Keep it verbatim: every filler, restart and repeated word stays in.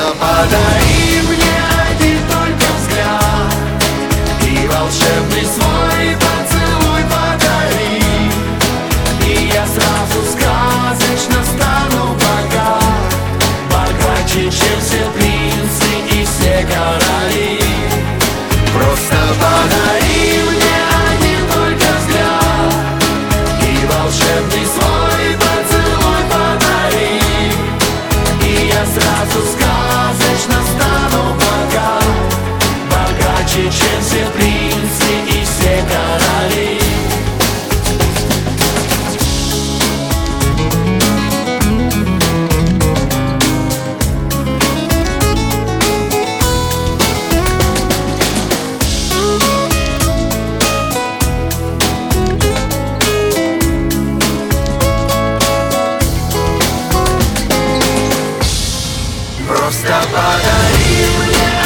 подари мне один только взгляд и волшебный свой поцелуй подари, и я сразу сказочно стану богат, богаче, чем все принцы и все короли. Просто подари мне один только взгляд и волшебный свой поцелуй подари, и я сразу сказочно стану богат, богаче, чем все принцы и все короли. Просто подари мне